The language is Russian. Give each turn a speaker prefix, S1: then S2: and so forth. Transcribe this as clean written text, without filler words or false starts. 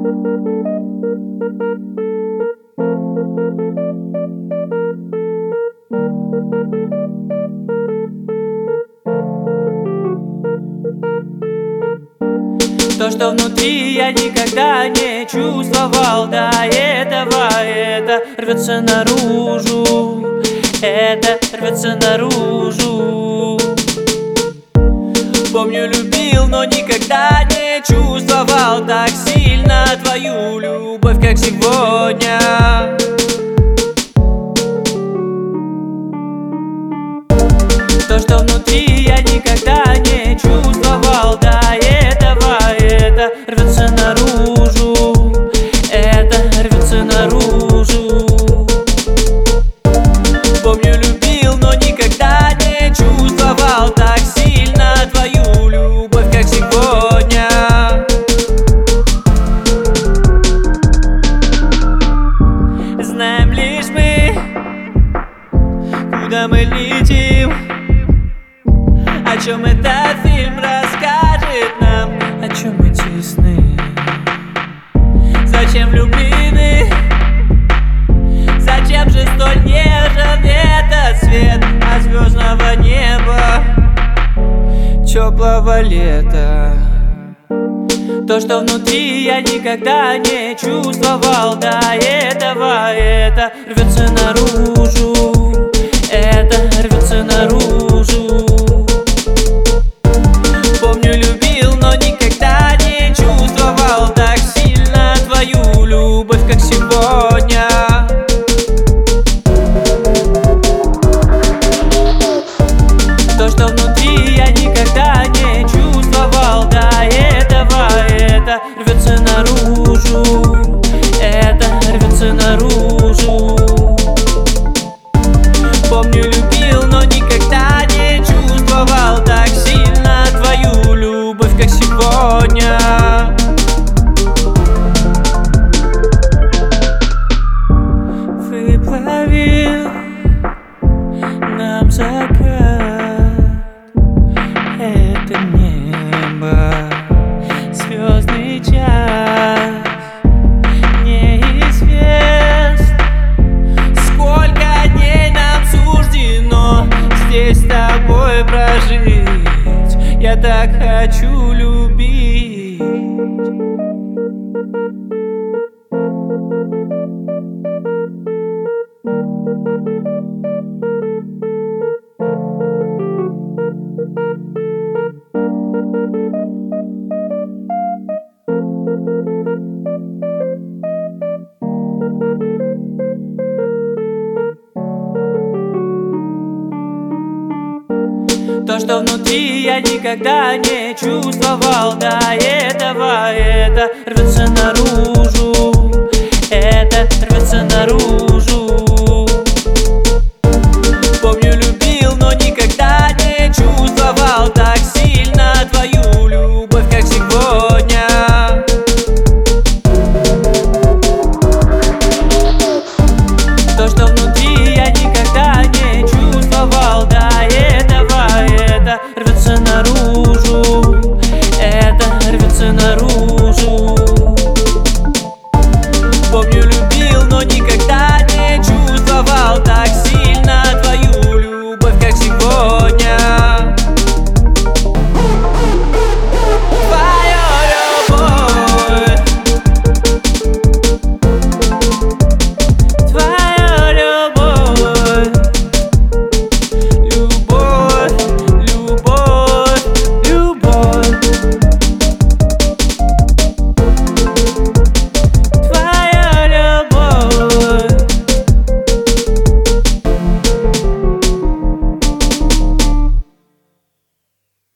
S1: То, что внутри я никогда не чувствовал до этого, это рвется наружу, это рвется наружу. Помню, любил, но никогда не чувствовал так сильно твою любовь, как сегодня. То, что внутри я никогда не чувствовал до этого, это рвется наружу, это рвется наружу. Помню, любил, но никогда не чувствовал так сильно твою любовь, как сегодня. Знаем лишь мы, куда мы летим, о чем этот фильм расскажет нам, о чем эти сны. Зачем влюблены? Зачем же столь нежен этот свет от звездного неба, теплого лета? То, что внутри я никогда не чувствовал до этого, это рвется наружу, это рвется наружу. Помню, любил, но никогда не чувствовал так сильно твою любовь, как сегодня. То, что внутри я никогда не чувствовал до этого, это рвется наружу, это рвется наружу. Помню, любил, но никогда не чувствовал так сильно твою любовь, как сегодня. Выплавил нам закат, это небо, звездный час. Неизвестно, сколько дней нам суждено здесь с тобой прожить. Я так хочу любить. То, что внутри я никогда не чувствовал до этого, это рвется наружу, это рвется наружу.